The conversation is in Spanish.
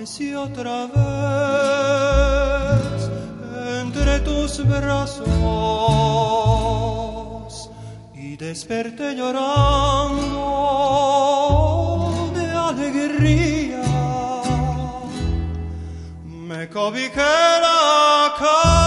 Amanecí otra vez entre tus brazos y desperté llorando de alegría. Me cobijé la cara